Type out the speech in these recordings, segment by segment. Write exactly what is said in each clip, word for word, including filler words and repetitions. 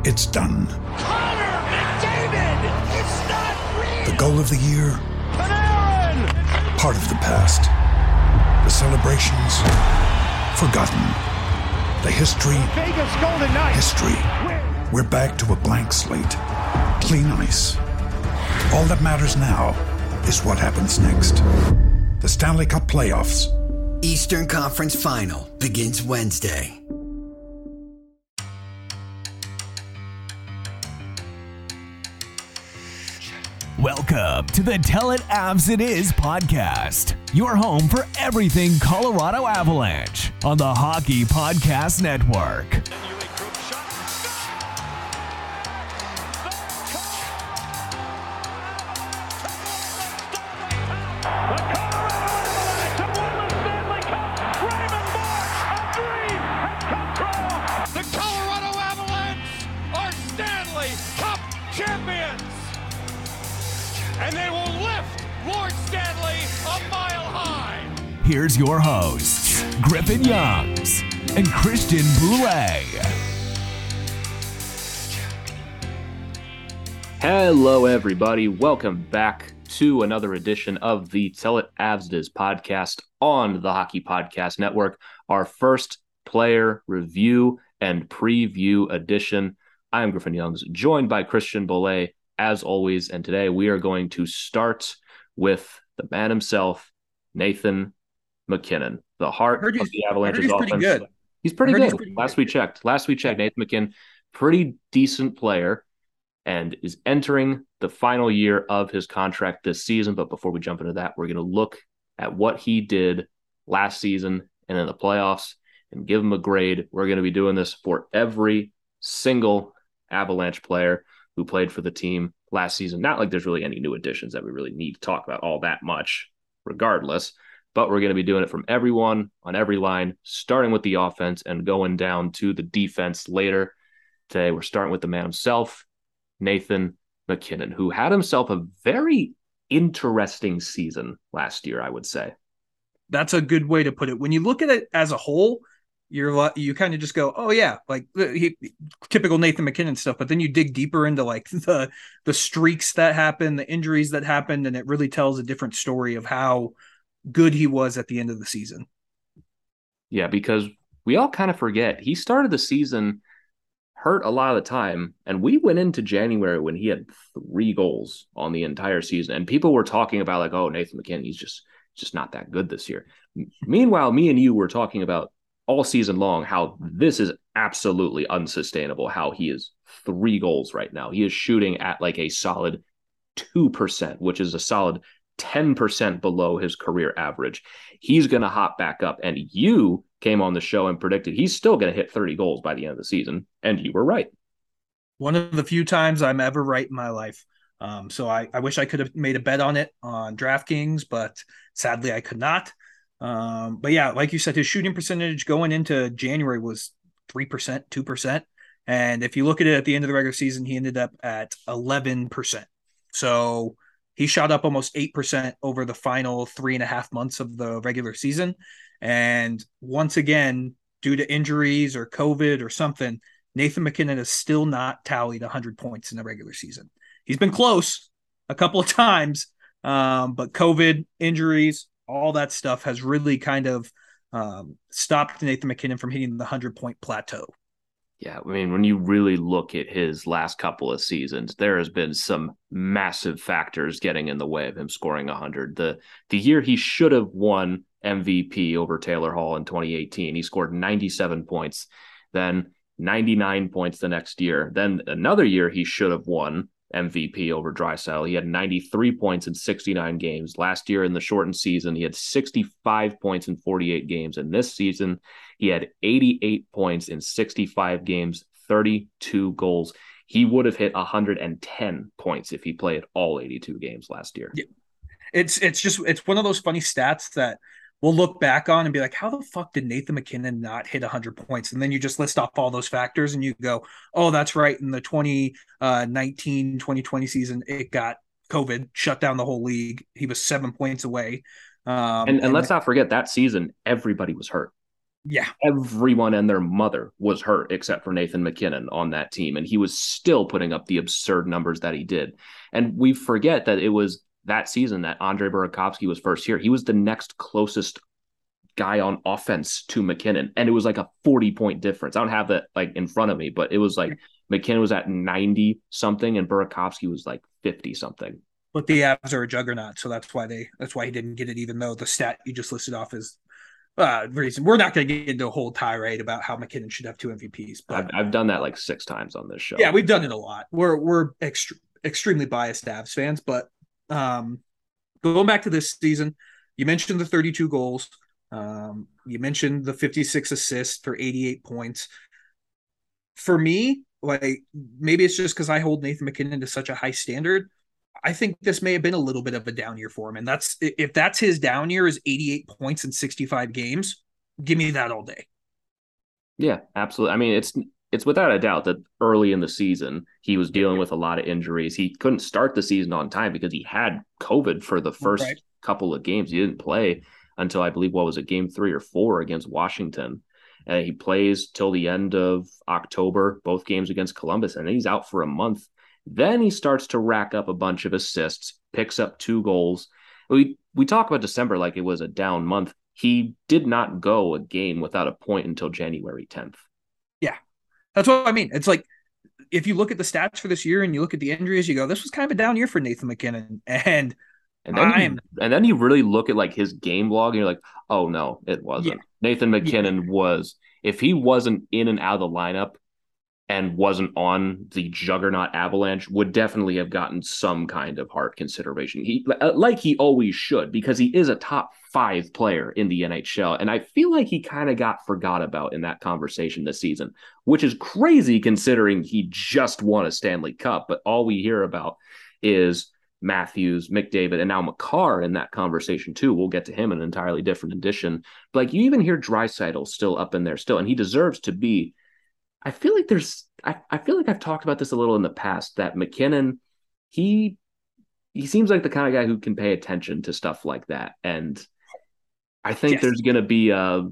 It's done. Connor McDavid! It's not real! The goal of the year? Panarin! Part of the past. The celebrations? Forgotten. The history? Vegas Golden Knights! History. We're back to a blank slate. Clean ice. All that matters now is what happens next. The Stanley Cup Playoffs. Eastern Conference Final begins Wednesday. Welcome to the Tell It Avs It Is podcast, your home for everything Colorado Avalanche on the Hockey Podcast Network. Here's your hosts, Griffin Youngs and Christian Boulay. Hello, everybody. Welcome back to another edition of the Tell It Avs It Is podcast on the Hockey Podcast Network, our first player review and preview edition. I am Griffin Youngs, joined by Christian Boulay, as always, and today we are going to start with the man himself, Nathan MacKinnon, the heart of the Avalanche's offense. Pretty good. He's pretty good. He's pretty Last good. we checked. Last we checked, Nathan MacKinnon, pretty decent player, and is entering the final year of his contract this season. But before we jump into that, we're going to look at what he did last season and in the playoffs and give him a grade. We're going to be doing this for every single Avalanche player who played for the team last season. Not like there's really any new additions that we really need to talk about all that much, regardless. But we're going to be doing it from everyone on every line, starting with the offense and going down to the defense later. Today, we're starting with the man himself, Nathan MacKinnon, who had himself a very interesting season last year, I would say. That's a good way to put it. When you look at it as a whole, you're you kind of just go, oh yeah, like he, typical Nathan MacKinnon stuff. But then you dig deeper into like the the streaks that happened, the injuries that happened, and it really tells a different story of how good he was at the end of the season. Yeah, because we all kind of forget he started the season hurt a lot of the time, and we went into January when he had three goals on the entire season, and people were talking about like, oh, Nathan MacKinnon, he's just just not that good this year. Meanwhile, me and you were talking about all season long how this is absolutely unsustainable, how he is three goals right now. He is shooting at like a solid two percent, which is a solid ten percent below his career average. He's going to hop back up, and you came on the show and predicted he's still going to hit thirty goals by the end of the season, and you were right. One of the few times I'm ever right in my life. Um, so I, I wish I could have made a bet on it on DraftKings, but sadly I could not. Um, but yeah, like you said, his shooting percentage going into January was three percent, two percent. And if you look at it at the end of the regular season, he ended up at eleven percent. So he shot up almost eight percent over the final three and a half months of the regular season. And once again, due to injuries or COVID or something, Nathan MacKinnon has still not tallied one hundred points in the regular season. He's been close a couple of times, um, but COVID, injuries, all that stuff has really kind of um, stopped Nathan MacKinnon from hitting the one hundred-point plateau. Yeah, I mean, when you really look at his last couple of seasons, there has been some massive factors getting in the way of him scoring one hundred. The the year he should have won M V P over Taylor Hall in twenty eighteen, he scored ninety-seven points, then ninety-nine points the next year. Then another year he should have won M V P over Draisaitl. He had ninety-three points in sixty-nine games. Last year in the shortened season, he had sixty-five points in forty-eight games. And this season, he had eighty-eight points in sixty-five games, thirty-two goals. He would have hit one hundred ten points if he played all eighty-two games last year. Yeah. It's it's just it's one of those funny stats that we'll look back on and be like, how the fuck did Nathan MacKinnon not hit one hundred points? And then you just list off all those factors and you go, oh, that's right. In the twenty nineteen twenty twenty season, it got COVID, shut down the whole league. He was seven points away. Um, and, and, and let's not forget that season, everybody was hurt. Yeah. Everyone and their mother was hurt except for Nathan MacKinnon on that team. And he was still putting up the absurd numbers that he did. And we forget that it was that season that Andre Burakovsky was first here. He was the next closest guy on offense to MacKinnon. And it was like a forty point difference. I don't have that like in front of me, but it was like MacKinnon was at ninety something and Burakovsky was like fifty something. But the Avs are a juggernaut. So that's why they, that's why he didn't get it, even though the stat you just listed off is uh, reason. We're not going to get into a whole tirade about how MacKinnon should have two M V Ps. But I've, I've done that like six times on this show. Yeah, we've done it a lot. We're, we're ext- extremely biased Avs fans, but um, going back to this season, you mentioned the thirty-two goals. Um, you mentioned the fifty-six assists for eighty-eight points. For me, like maybe it's just because I hold Nathan MacKinnon to such a high standard. I think this may have been a little bit of a down year for him. And that's if that's his down year is eighty-eight points in sixty-five games, give me that all day. Yeah, absolutely. I mean, it's it's without a doubt that early in the season, he was dealing with a lot of injuries. He couldn't start the season on time because he had COVID for the first right. couple of games. He didn't play until I believe, what was it, game three or four against Washington. And he plays till the end of October, both games against Columbus, and then he's out for a month. Then he starts to rack up a bunch of assists, picks up two goals. We we talk about December like it was a down month. He did not go a game without a point until January tenth. Yeah, that's what I mean. It's like if you look at the stats for this year and you look at the injuries, you go, this was kind of a down year for Nathan MacKinnon. And and then, you, and then you really look at like his game log and you're like, oh, no, it wasn't. Yeah. Nathan MacKinnon yeah. was, if he wasn't in and out of the lineup, and wasn't on the juggernaut Avalanche, would definitely have gotten some kind of hard consideration. He, like he always should, because he is a top five player in the N H L. And I feel like he kind of got forgot about in that conversation this season, which is crazy considering he just won a Stanley Cup. But all we hear about is Matthews, McDavid, and now Makar in that conversation too. We'll get to him in an entirely different edition. But like you even hear Draisaitl still up in there still, and he deserves to be. I feel like there's, I, I feel like I've talked about this a little in the past that MacKinnon, he, he seems like the kind of guy who can pay attention to stuff like that. And I think yes. there's going to be a,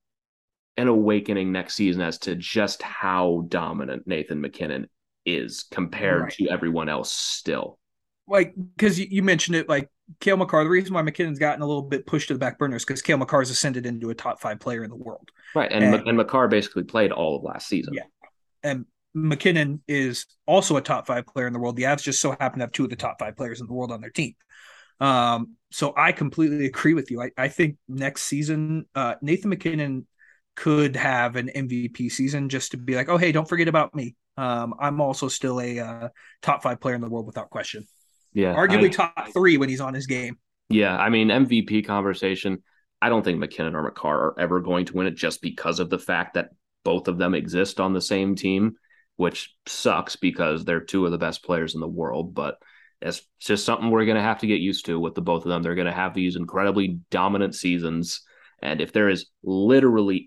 an awakening next season as to just how dominant Nathan MacKinnon is compared right. to everyone else still. Like, because you mentioned it, like Cale Makar, the reason why MacKinnon's gotten a little bit pushed to the back burner is because Cale Makar's ascended into a top five player in the world. Right. And, and, and Makar basically played all of last season. Yeah. And MacKinnon is also a top five player in the world. The Avs just so happen to have two of the top five players in the world on their team. Um, so I completely agree with you. I, I think next season, uh, Nathan MacKinnon could have an M V P season just to be like, oh, hey, don't forget about me. Um, I'm also still a uh, top five player in the world without question. Yeah. Arguably I, top three when he's on his game. Yeah. I mean, M V P conversation, I don't think MacKinnon or Makar are ever going to win it just because of the fact that both of them exist on the same team, which sucks because they're two of the best players in the world. But it's just something we're going to have to get used to with the both of them. They're going to have these incredibly dominant seasons. And if there is literally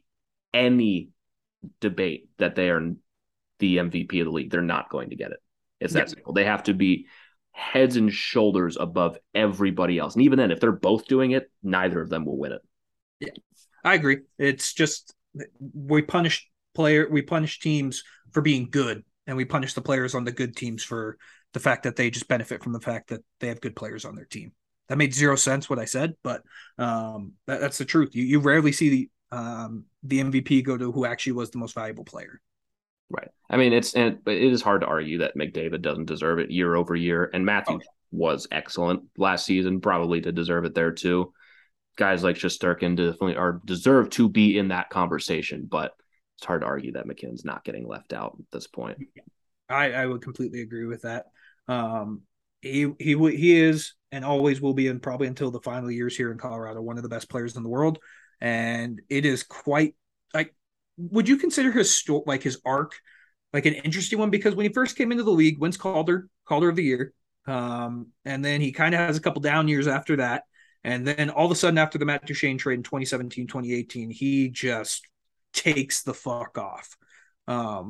any debate that they are the M V P of the league, they're not going to get it. It's that yeah. simple. They have to be heads and shoulders above everybody else. And even then, if they're both doing it, neither of them will win it. Yeah, I agree. It's just we punish player, we punish teams for being good, and we punish the players on the good teams for the fact that they just benefit from the fact that they have good players on their team. That made zero sense what I said, but um, that, that's the truth. You you rarely see the um, the M V P go to who actually was the most valuable player. Right. I mean, it's and it is hard to argue that McDavid doesn't deserve it year over year, and Matthews oh. was excellent last season, probably to deserve it there too. Guys like Shesterkin definitely are deserve to be in that conversation, but it's hard to argue that McKinnon's not getting left out at this point. I, I would completely agree with that. Um, he he he is and always will be, and probably until the final years here in Colorado, one of the best players in the world. And it is quite like, would you consider his sto- like his arc like an interesting one? Because when he first came into the league, wins Calder Calder of the Year, um, and then he kind of has a couple down years after that. And then all of a sudden, after the Matt Duchene trade in twenty seventeen, twenty eighteen, he just takes the fuck off. Um,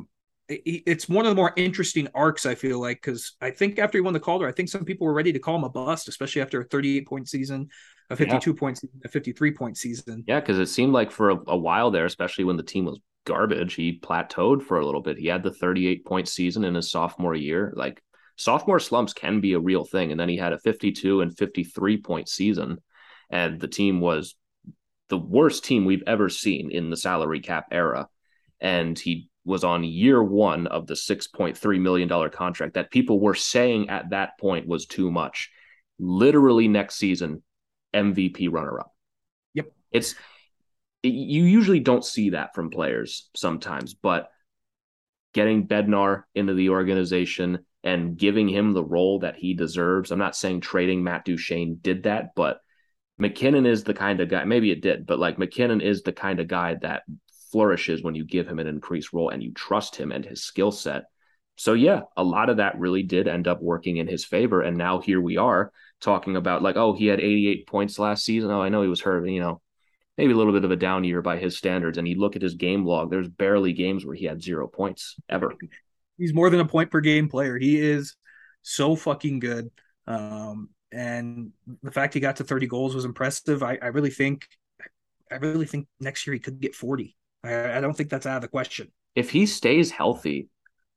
it's one of the more interesting arcs, I feel like, because I think after he won the Calder, I think some people were ready to call him a bust, especially after a thirty-eight point season, a fifty-two yeah. point season, a fifty-three point season. Yeah, because it seemed like for a, a while there, especially when the team was garbage, he plateaued for a little bit. He had the thirty-eight point season in his sophomore year. Like, sophomore slumps can be a real thing. And then he had a fifty-two and fifty-three point season, and the team was the worst team we've ever seen in the salary cap era. And he was on year one of the six point three million dollars contract that people were saying at that point was too much. Literally next season, M V P runner-up. Yep. It's you usually don't see that from players sometimes, but getting Bednar into the organization and giving him the role that he deserves. I'm not saying trading Matt Duchene did that, but MacKinnon is the kind of guy, maybe it did, but like MacKinnon is the kind of guy that flourishes when you give him an increased role and you trust him and his skill set. So yeah, a lot of that really did end up working in his favor. And now here we are talking about like, oh, he had eighty-eight points last season. Oh, I know he was hurt, you know, maybe a little bit of a down year by his standards. And you look at his game log, there's barely games where he had zero points ever. He's more than a point per game player. He is so fucking good. Um, and the fact he got to thirty goals was impressive. I, I really think, I really think next year he could get forty. I, I don't think that's out of the question. If he stays healthy,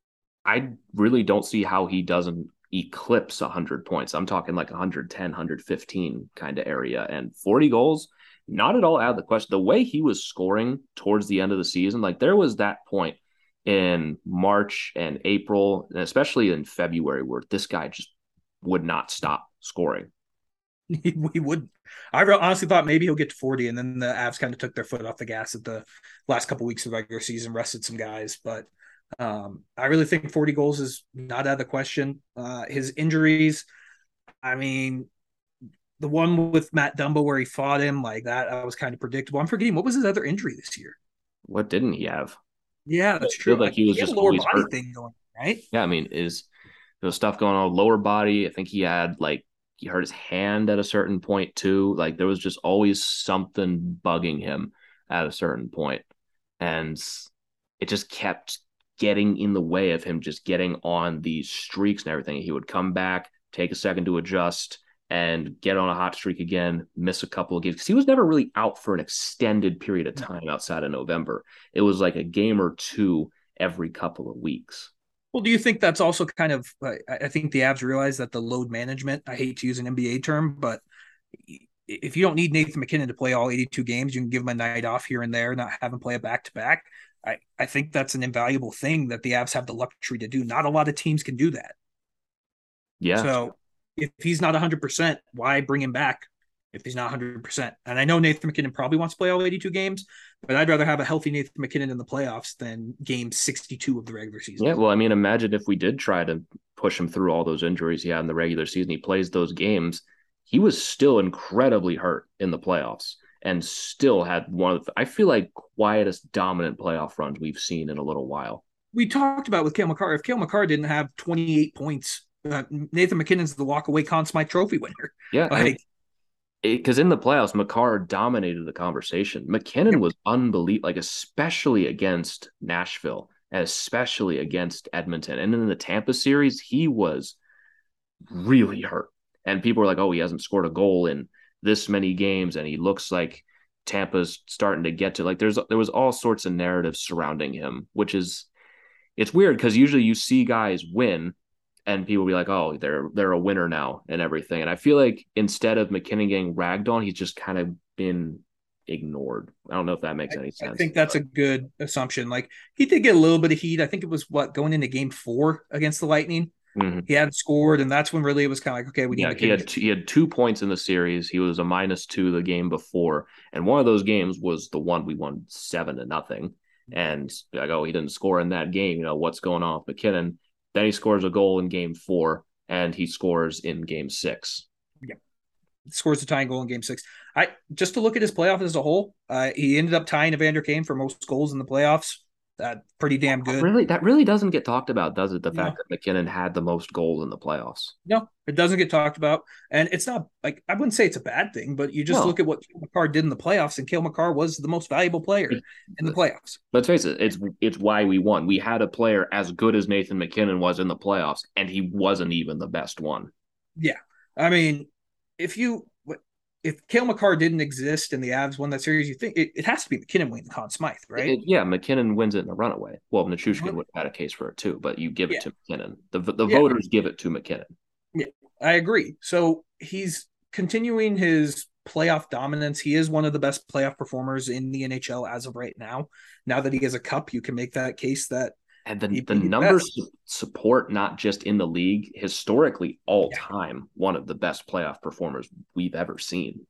I really don't see how he doesn't eclipse one hundred points. I'm talking like one ten, one fifteen kind of area. And forty goals, not at all out of the question. The way he was scoring towards the end of the season, like there was that point in March and April, and especially in February, where this guy just would not stop scoring. He, he would. I honestly thought maybe he'll get to forty, and then the Avs kind of took their foot off the gas at the last couple of weeks of the regular season, rested some guys. But um, I really think forty goals is not out of the question. Uh, his injuries, I mean, the one with Matt Dumba where he fought him, like that, that was kind of predictable. I'm forgetting, what was his other injury this year? What didn't he have? Yeah, that's true. Like, like he was he just a lower always body hurt. thing going, right? Yeah, I mean, is there was stuff going on lower body. I think he had like he hurt his hand at a certain point too. Like there was just always something bugging him at a certain point, and it just kept getting in the way of him just getting on these streaks and everything. He would come back, take a second to adjust, and get on a hot streak again, miss a couple of games. Because he was never really out for an extended period of time outside of November. It was like a game or two every couple of weeks. Well, do you think that's also kind of, I think the Avs realize that the load management, I hate to use an N B A term, but if you don't need Nathan MacKinnon to play all eighty-two games, you can give him a night off here and there, not have him play a back-to-back. I, I think that's an invaluable thing that the Avs have the luxury to do. Not a lot of teams can do that. Yeah. So if he's not one hundred percent, why bring him back if he's not one hundred percent? And I know Nathan MacKinnon probably wants to play all eighty-two games, but I'd rather have a healthy Nathan MacKinnon in the playoffs than game sixty-two of the regular season. Yeah, well, I mean, imagine if we did try to push him through all those injuries he had in the regular season. He plays those games. He was still incredibly hurt in the playoffs and still had one of the, I feel like, quietest dominant playoff runs we've seen in a little while. We talked about with Cale Makar. If Cale Makar didn't have twenty-eight points, uh, Nathan MacKinnon's the walk-away Conn Smythe Trophy winner. Yeah, like, because in the playoffs, Makar dominated the conversation. MacKinnon was unbelievable, like especially against Nashville, and especially against Edmonton. And in the Tampa series, he was really hurt. And people were like, oh, he hasn't scored a goal in this many games, and he looks like Tampa's starting to get to, like, there's there was all sorts of narratives surrounding him, which is, it's weird because usually you see guys win and people be like, oh, they're they're a winner now and everything. And I feel like instead of MacKinnon getting ragged on, he's just kind of been ignored. I don't know if that makes any sense. I think that's but. a good assumption. Like, he did get a little bit of heat. I think it was what, going into game four against the Lightning. Mm-hmm. He hadn't scored, and that's when really it was kind of like, okay, we need yeah, he had two, he had two points in the series. He was a minus two the game before, and one of those games was the one we won seven to nothing. And like, oh, he didn't score in that game. You know, what's going on with MacKinnon? Then he scores a goal in game four, and he scores in game six. Yeah, scores the tying goal in game six. I just to look at his playoff as a whole, uh, he ended up tying Evander Kane for most goals in the playoffs. That's pretty damn good. Really, that really doesn't get talked about, does it? The No. fact that McKinnon had the most goals in the playoffs. No, it doesn't get talked about. And it's not like I wouldn't say it's a bad thing, but you just No. look at what Cale Makar did in the playoffs, and Cale Makar was the most valuable player in the playoffs. Let's face it, it's it's why we won. We had a player as good as Nathan McKinnon was in the playoffs, and he wasn't even the best one. Yeah. I mean, if you if Cale Makar didn't exist and the Avs won that series, you think it, it has to be McKinnon winning Conn Smythe, right? It, yeah, McKinnon wins it in a runaway. Well, Nichushkin would have had a case for it too, but you give it Yeah. to McKinnon. The the Yeah. voters give it to McKinnon. Yeah, I agree. So he's continuing his playoff dominance. He is one of the best playoff performers in the N H L as of right now. Now that he has a cup, you can make that case that And the, he'd the be the numbers best. su- support not just in the league, historically, all Yeah. time, one of the best playoff performers we've ever seen.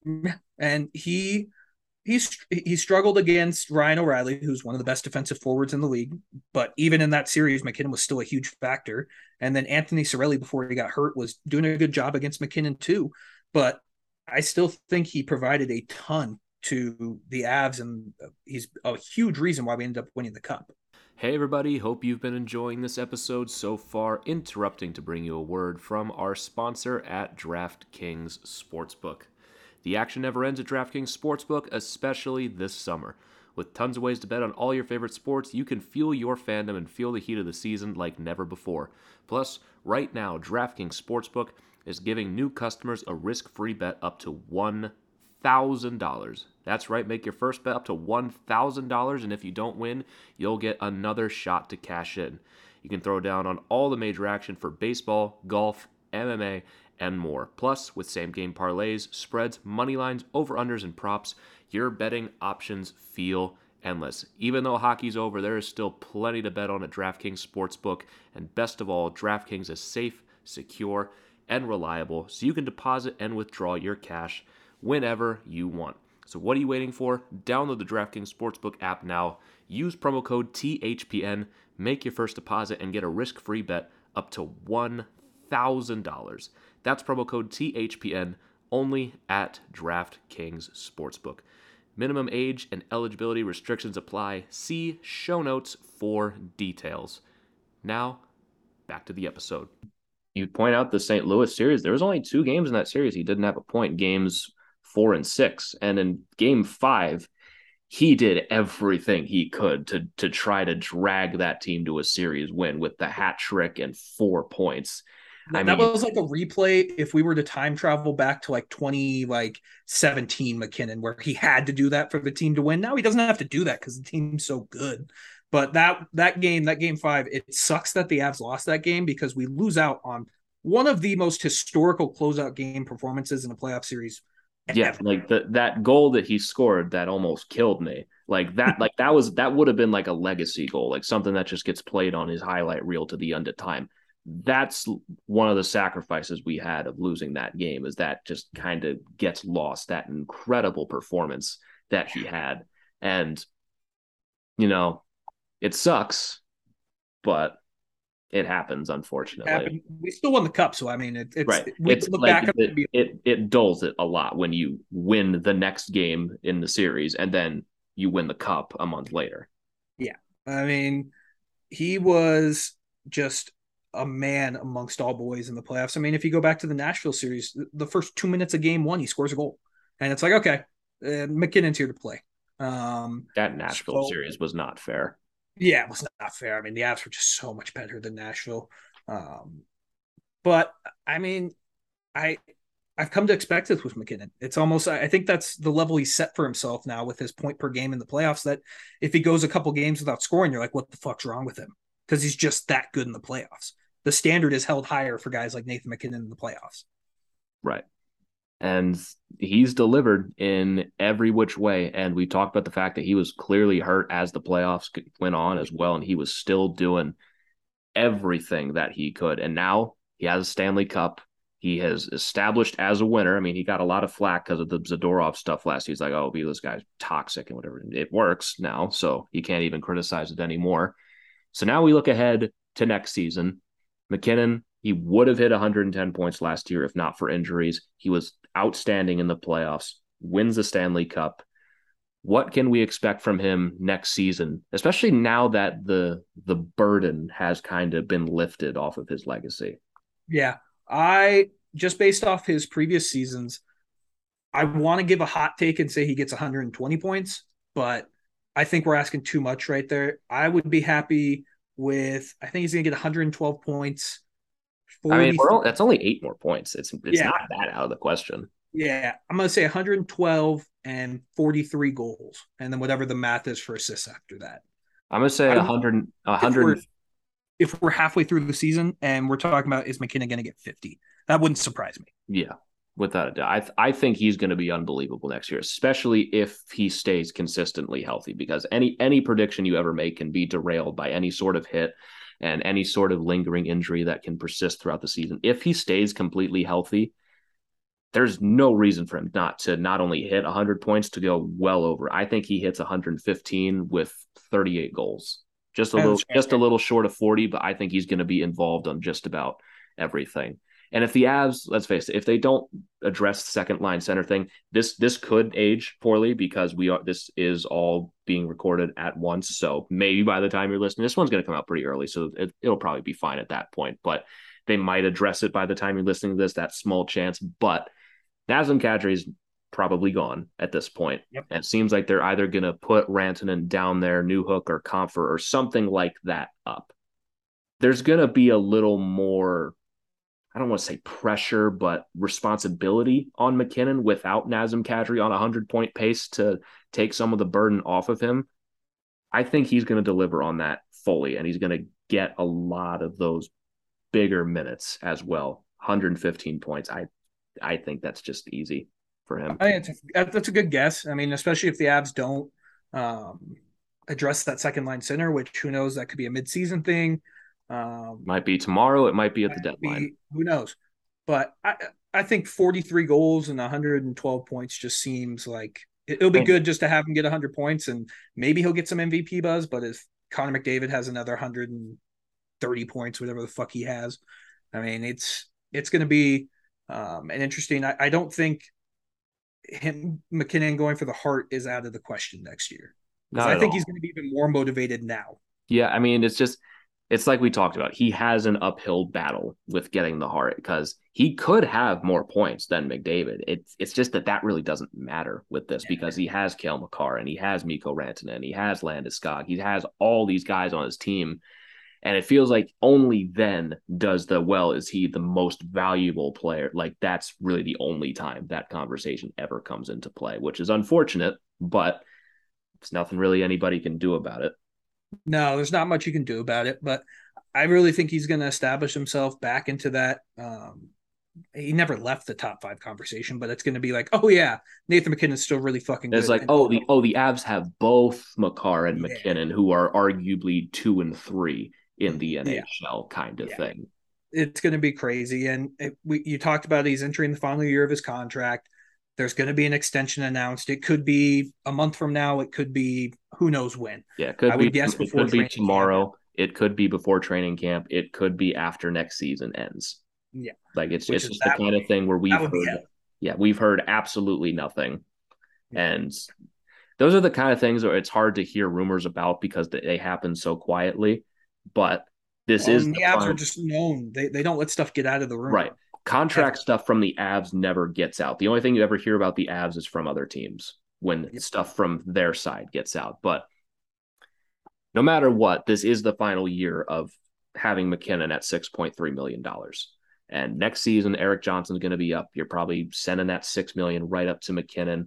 And he he's he struggled against Ryan O'Reilly, who's one of the best defensive forwards in the league. But even in that series, McKinnon was still a huge factor. And then Anthony Cirelli, before he got hurt, was doing a good job against McKinnon too. But I still think he provided a ton to the Avs, and he's a huge reason why we ended up winning the cup. Hey everybody, hope you've been enjoying this episode so far. Interrupting to bring you a word from our sponsor at DraftKings Sportsbook. The action never ends at DraftKings Sportsbook, especially this summer. With tons of ways to bet on all your favorite sports, you can fuel your fandom and feel the heat of the season like never before. Plus, right now, DraftKings Sportsbook is giving new customers a risk-free bet up to one thousand dollars. That's right, make your first bet up to one thousand dollars, and if you don't win, you'll get another shot to cash in. You can throw down on all the major action for baseball, golf, M M A, and more. Plus, with same-game parlays, spreads, money lines, over-unders, and props, your betting options feel endless. Even though hockey's over, there is still plenty to bet on at DraftKings Sportsbook, and best of all, DraftKings is safe, secure, and reliable, so you can deposit and withdraw your cash whenever you want. So what are you waiting for? Download the DraftKings Sportsbook app now. Use promo code T H P N, make your first deposit, and get a risk-free bet up to one thousand dollars. That's promo code T H P N only at DraftKings Sportsbook. Minimum age and eligibility restrictions apply. See show notes for details. Now, back to the episode. You point out the Saint Louis series. There was only two games in that series he didn't have a point, games four and six. And in game five, he did everything he could to, to try to drag that team to a series win with the hat trick and four points. I that mean, was like a replay if we were to time travel back to like twenty like seventeen McKinnon, where he had to do that for the team to win. Now he doesn't have to do that because the team's so good. But that that game, that game five, it sucks that the Avs lost that game because we lose out on one of the most historical closeout game performances in a playoff series. Yeah, ever. like the, that goal that he scored that almost killed me. Like that, like that was that would have been like a legacy goal, like something that just gets played on his highlight reel to the end of time. That's one of the sacrifices we had of losing that game, is that just kind of gets lost, that incredible performance that he had. And, you know, it sucks, but it happens, unfortunately. Happened. We still won the cup, so I mean, it, it's Right. we It's look like back it, at the, it, it dulls it a lot when you win the next game in the series and then you win the cup a month later. yeah. I mean, he was just a man amongst all boys in the playoffs. I mean, if you go back to the Nashville series, the first two minutes of game one, he scores a goal, and it's like, okay, uh, McKinnon's here to play. Um, That Nashville so, series was not fair. Yeah, it was not fair. I mean, the Avs were just so much better than Nashville. Um, but I mean, I I've come to expect this with McKinnon. It's almost, I think that's the level he's set for himself now with his point per game in the playoffs, that if he goes a couple games without scoring, you're like, what the fuck's wrong with him? Because he's just that good in the playoffs. The standard is held higher for guys like Nathan McKinnon in the playoffs. Right. And he's delivered in every which way. And we talked about the fact that he was clearly hurt as the playoffs went on as well. And he was still doing everything that he could. And now he has a Stanley Cup. He has established as a winner. I mean, he got a lot of flack because of the Zadorov stuff last year. He's like, oh, this guy's toxic and whatever. It works now, so you can't even criticize it anymore. So now we look ahead to next season. McKinnon, he would have hit one hundred ten points last year if not for injuries. He was outstanding in the playoffs, wins the Stanley Cup. what can we expect from him next season, especially now that the the burden has kind of been lifted off of his legacy? Yeah, I just based off his previous seasons, I want to give a hot take and say he gets one hundred twenty points, but I think we're asking too much right there. I would be happy with, I think he's going to get one hundred twelve points. forty, I mean, we're all, that's only eight more points. It's it's yeah. not that out of the question. Yeah, I'm going to say one hundred twelve and forty-three goals, and then whatever the math is for assists after that. I'm going to say one hundred. one hundred. If we're, if we're halfway through the season and we're talking about is MacKinnon going to get fifty, that wouldn't surprise me. Yeah. Without a doubt. I, th- I think he's going to be unbelievable next year, especially if he stays consistently healthy, because any any prediction you ever make can be derailed by any sort of hit and any sort of lingering injury that can persist throughout the season. If he stays completely healthy, there's no reason for him not to not only hit one hundred points, to go well over. I think he hits one hundred fifteen with thirty-eight goals. Just a little just a little short of forty, but I think he's going to be involved on just about everything. And if the Avs, let's face it, if they don't address the second line center thing, this this could age poorly, because we are this is all being recorded at once. So maybe by the time you're listening, this one's going to come out pretty early, so it, it'll probably be fine at that point. But they might address it by the time you're listening to this. That small chance. But Nazem Kadri is probably gone at this point. Yep. And it seems like they're either going to put Rantanen down there, Newhook or Comfort or something like that up. There's going to be a little more, I don't want to say pressure, but responsibility on MacKinnon without Nazem Kadri on a hundred-point pace to take some of the burden off of him. I think he's going to deliver on that fully, and he's going to get a lot of those bigger minutes as well. one hundred fifteen points. I I think that's just easy for him. I think it's a, that's a good guess. I mean, especially if the Avs don't um, address that second line center, which who knows, that could be a midseason thing. Um, might be tomorrow. It might be at the deadline. Be, who knows? But I, I think forty-three goals and one hundred twelve points just seems like it, it'll be good just to have him get one hundred points, and maybe he'll get some M V P buzz. But if Connor McDavid has another one hundred thirty points, whatever the fuck he has, I mean, it's it's going to be um, an interesting. I, I don't think him MacKinnon going for the Hart is out of the question next year. Because I think all. he's going to be even more motivated now. Yeah, I mean, it's just. It's like we talked about. He has an uphill battle with getting the Hart, because he could have more points than McDavid. It's it's just that that really doesn't matter with this, because he has Cale Makar and he has Mikko Rantanen, he has Landeskog, he has all these guys on his team, and it feels like only then does the well is he the most valuable player. Like that's really the only time that conversation ever comes into play, which is unfortunate, but it's nothing really anybody can do about it. No, there's not much you can do about it, but I really think he's going to establish himself back into that. Um, he never left the top five conversation, but it's going to be like, oh yeah, Nathan MacKinnon's still really fucking good. It's like, oh, the oh the Avs have both Makar and yeah. MacKinnon, who are arguably two and three in the N H L yeah. kind of yeah. thing. It's going to be crazy. And it, we, you talked about he's entering the final year of his contract. There's going to be an extension announced. It could be a month from now. It could be who knows when. Yeah, it could I be. Would guess it could be tomorrow. Camp. It could be before training camp. It could be after next season ends. Yeah, like it's Which it's just the kind of thing where we've heard. Yeah, we've heard absolutely nothing, and those are the kind of things where it's hard to hear rumors about because they happen so quietly. But this well, is the, the Avs are just known. They they don't let stuff get out of the room. Right. Contract Ever. stuff from the Avs never gets out. The only thing you ever hear about the Avs is from other teams when yep. stuff from their side gets out. But no matter what, this is the final year of having MacKinnon at six point three million dollars. And next season, Erik Johnson's going to be up. You're probably sending that six million dollars right up to MacKinnon.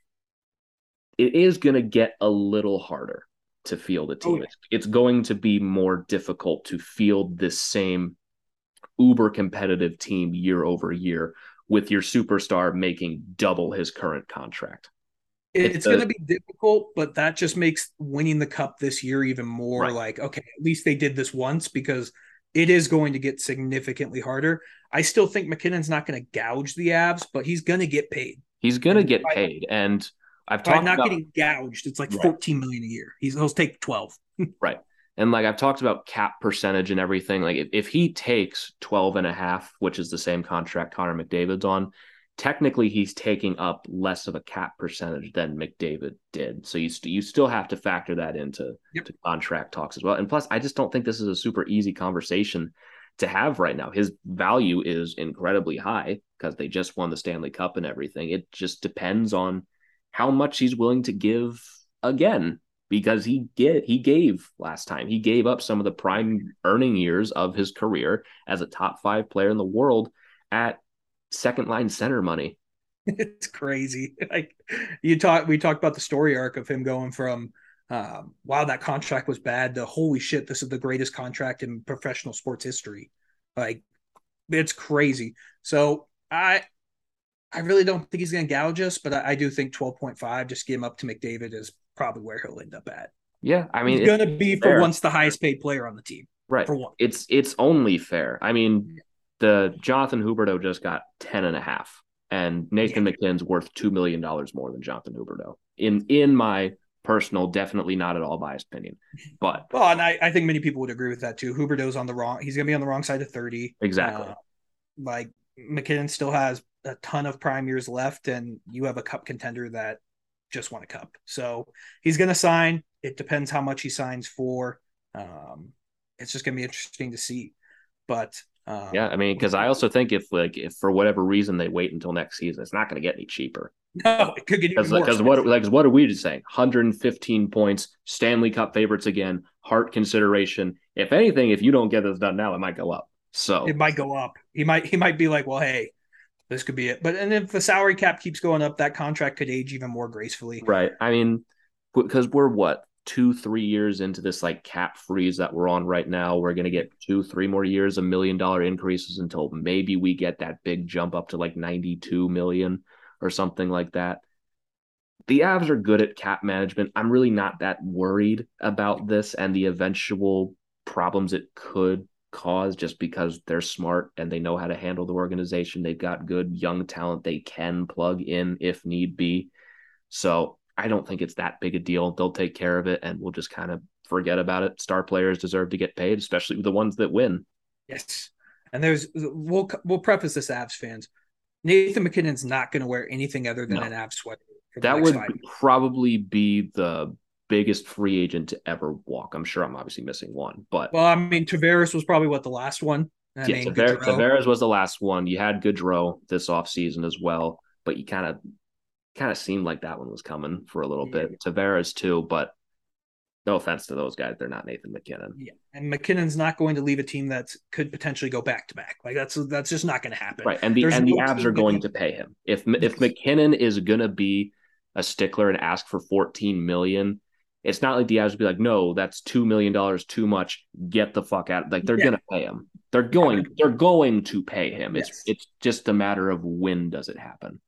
It is going to get a little harder to field a team. Oh, yeah. it's, it's going to be more difficult to field this same uber competitive team year over year with your superstar making double his current contract. It's, it's going to be difficult, but that just makes winning the cup this year even more right. like, okay, at least they did this once, because it is going to get significantly harder. I still think MacKinnon's not going to gouge the Avs, but he's going to get paid. He's going to get by, paid. And I've talked not about getting gouged. It's like right. fourteen million dollars a year. He's, he'll take twelve. Right. And like I've talked about cap percentage and everything. Like if, if he takes twelve and a half, which is the same contract Connor McDavid's on, technically he's taking up less of a cap percentage than McDavid did. So you, st- you still have to factor that into Yep. to contract talks as well. And plus, I just don't think this is a super easy conversation to have right now. His value is incredibly high because they just won the Stanley Cup and everything. It just depends on how much he's willing to give again, because he get he gave last time. He gave up some of the prime earning years of his career as a top five player in the world at second line center money. It's crazy. Like you talk, we talked about the story arc of him going from, um, wow, that contract was bad, to holy shit, this is the greatest contract in professional sports history. Like it's crazy. So I, I really don't think he's going to gouge us, but I, I do think twelve point five, just give him up to McDavid, is probably where he'll end up at. Yeah, I mean, he's going to be for fair. once the highest paid player on the team. Right. For one. It's it's only fair. I mean, the Jonathan Huberdeau just got ten and a half, and Nathan yeah. McKinnon's worth two million dollars more than Jonathan Huberdeau. In in my personal, definitely not at all biased opinion. But well, and I, I think many people would agree with that too. Huberdeau's on the wrong, he's gonna be on the wrong side of thirty. Exactly. Uh, like McKinnon still has a ton of prime years left, and you have a cup contender that just won a cup. So he's gonna sign. It depends how much he signs for. Um, it's just gonna be interesting to see. But Um, yeah, I mean, because I also think if like if for whatever reason they wait until next season, it's not going to get any cheaper. No, it could get even more. Because what like what are we just saying? one hundred fifteen points, Stanley Cup favorites again, Hart consideration. If anything, if you don't get this done now, it might go up. So it might go up. He might he might be like, well, hey, this could be it. But and if the salary cap keeps going up, that contract could age even more gracefully. Right. I mean, because we're what? two, three years into this like cap freeze that we're on right now. We're going to get two, three more years of million dollar increases until maybe we get that big jump up to like ninety-two million or something like that. The Avs are good at cap management. I'm really not that worried about this and the eventual problems it could cause, just because they're smart and they know how to handle the organization. They've got good young talent they can plug in if need be. So I don't think it's that big a deal. They'll take care of it, and we'll just kind of forget about it. Star players deserve to get paid, especially the ones that win. Yes. And there's we'll we'll preface this, Avs fans. Nathan McKinnon's not going to wear anything other than no. an Avs sweater. That would probably be the biggest free agent to ever walk. I'm sure I'm obviously missing one, but well, I mean, Tavares was probably what the last one. I yeah, mean, Tavares, Tavares was the last one. You had Gaudreau this offseason as well, but you kind of kind of seemed like that one was coming for a little yeah. bit. Tavares too, but no offense to those guys, they're not Nathan McKinnon. Yeah, and McKinnon's not going to leave a team that could potentially go back to back. Like that's that's just not going to happen. Right, and the There's and no the Avs are going to pay him. If if McKinnon is going to be a stickler and ask for fourteen million, it's not like the Avs would be like, no, that's two million dollars too much. Get the fuck out. Like they're yeah. going to pay him. They're going. They're going to pay him. It's yes. it's just a matter of when does it happen.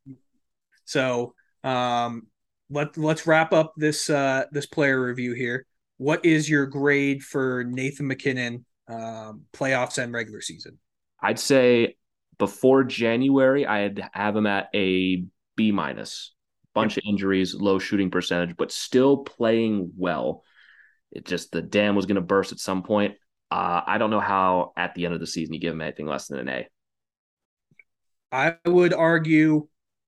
So um, let let's wrap up this uh, this player review here. What is your grade for Nathan McKinnon, um, playoffs and regular season? I'd say before January, I'd have him at a B minus. Bunch yep. of injuries, low shooting percentage, but still playing well. It just the dam was going to burst at some point. Uh, I don't know how at the end of the season you give him anything less than an A. I would argue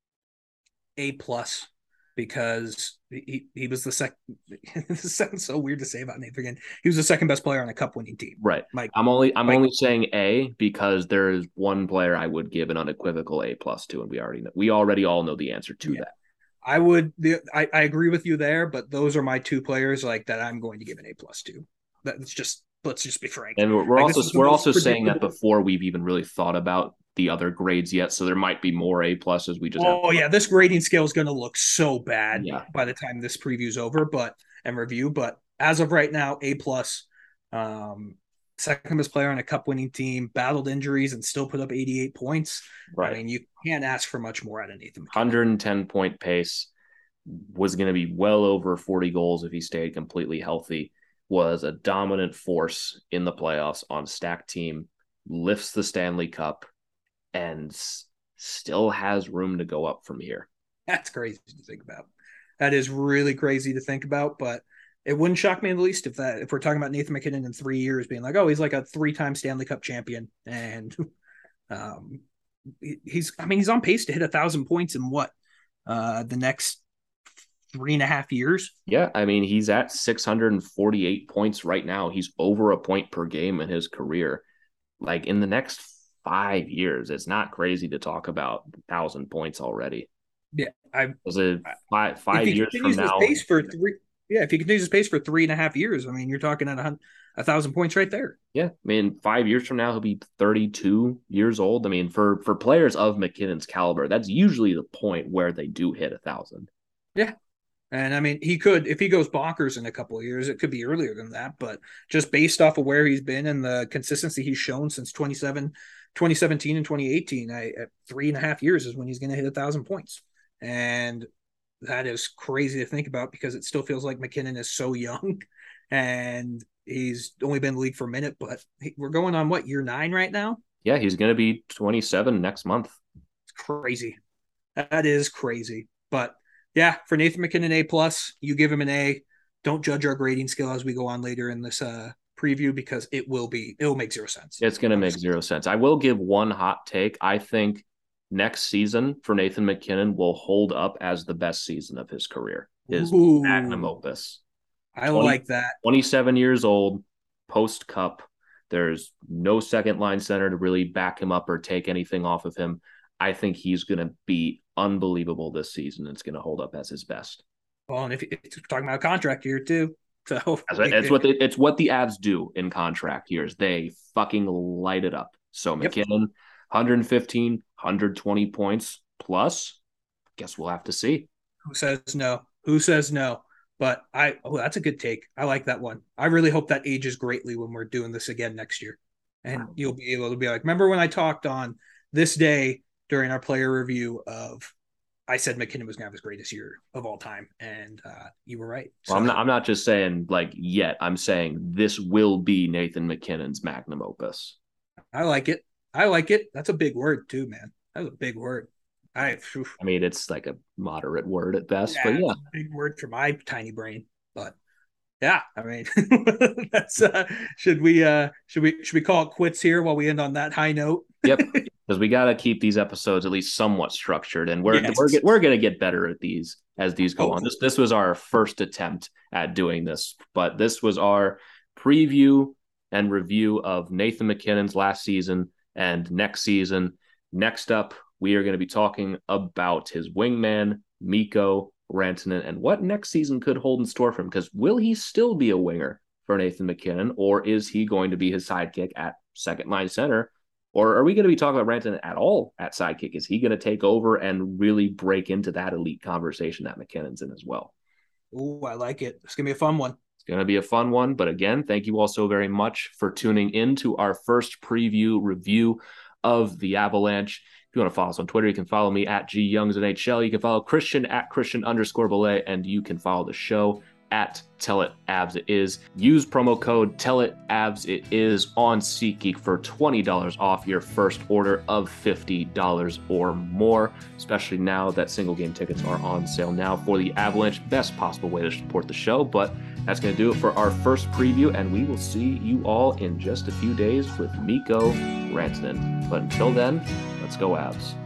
A plus, because he, he was the second. This sounds so weird to say about Nathan again. He was the second best player on a cup winning team. Right. Mike, I'm only I'm Mike. only saying A because there is one player I would give an unequivocal A plus to, and we already know, we already all know the answer to yeah. that. I would. The, I, I agree with you there, but those are my two players like that. I'm going to give an A plus to. That's just let's just be frank. And we're, we're like, also we're also saying that before we've even really thought about the other grades yet, so there might be more A pluses. We just oh yeah, this grading scale is going to look so bad yeah. by the time this preview's over, but and review. But as of right now, A plus. Um, second best player on a cup winning team, battled injuries and still put up eighty-eight points. Right. I mean, you can't ask for much more out of Nathan McKinnon. one hundred ten point pace, was going to be well over forty goals if he stayed completely healthy, was a dominant force in the playoffs on stacked team, lifts the Stanley Cup, and s- still has room to go up from here. That's crazy to think about. That is really crazy to think about, but it wouldn't shock me in the least if that if we're talking about Nathan McKinnon in three years being like, oh, he's like a three-time Stanley Cup champion, and um, he's, I mean, he's on pace to hit a thousand points in what, uh, the next three and a half years. Yeah. I mean, he's at six hundred forty-eight points right now. He's over a point per game in his career. Like in the next five years, it's not crazy to talk about thousand points already. Yeah. I was it five, five years from now. Pace for three, yeah. If he continues his pace for three and a half years, I mean, you're talking at a, a thousand points right there. Yeah. I mean, five years from now, he'll be thirty-two years old. I mean, for, for players of MacKinnon's caliber, that's usually the point where they do hit a thousand. Yeah. And I mean, he could, if he goes bonkers in a couple of years, it could be earlier than that. But just based off of where he's been and the consistency he's shown since twenty seventeen and twenty eighteen, I, at three and a half years is when he's going to hit a thousand points. And that is crazy to think about because it still feels like MacKinnon is so young and he's only been in the league for a minute. But we're going on what, year nine right now? Yeah, he's going to be twenty-seven next month. It's crazy. That is crazy. But yeah, for Nathan MacKinnon, A plus. You give him an A. Don't judge our grading scale as we go on later in this uh, preview because it will be it will make zero sense. It's going to make zero sense. I will give one hot take. I think next season for Nathan MacKinnon will hold up as the best season of his career. His Ooh, magnum opus. I twenty, like that. twenty-seven years old, post Cup. There's no second line center to really back him up or take anything off of him. I think he's going to be unbelievable this season. It's going to hold up as his best. Well, and if you're talking about a contract year too, so it's what the, it's what the Avs do in contract years. They fucking light it up. So MacKinnon, yep. one fifteen, one twenty points plus. Guess we'll have to see. Who says no? Who says no? But I, oh, that's a good take. I like that one. I really hope that ages greatly when we're doing this again next year, and wow. You'll be able to be like, remember when I talked on this day during our player review of, I said MacKinnon was going to have his greatest year of all time, and uh, you were right. So, well, I'm not. I'm not just saying like yet. I'm saying this will be Nathan MacKinnon's magnum opus. I like it. I like it. That's a big word too, man. That's a big word. I. Oof. I mean, it's like a moderate word at best, yeah, but yeah, big word for my tiny brain. But yeah, I mean, that's. Uh, should we? Uh, should we? Should we call it quits here while we end on that high note? Yep. Because we got to keep these episodes at least somewhat structured, and we're yes. we're we're going to get better at these as these go oh. on. This this was our first attempt at doing this, but this was our preview and review of Nathan MacKinnon's last season and next season. Next up, we are going to be talking about his wingman Mikko Rantanen and what next season could hold in store for him. Because will he still be a winger for Nathan MacKinnon, or is he going to be his sidekick at second line center? Or are we going to be talking about Rantanen at all at sidekick? Is he going to take over and really break into that elite conversation that MacKinnon's in as well? Oh, I like it. It's going to be a fun one. It's going to be a fun one. But again, thank you all so very much for tuning in to our first preview review of the Avalanche. If you want to follow us on Twitter, you can follow me at G Youngs N H L. You can follow Christian at Christian underscore Belay, and you can follow the show at Tell It Avs It Is. Use promo code Tell It Avs It Is on SeatGeek for twenty dollars off your first order of fifty dollars or more, especially now that single game tickets are on sale now for the Avalanche. Best possible way to support the show. But that's going to do it for our first preview, and we will see you all in just a few days with Mikko Rantanen. But until then, let's go Avs.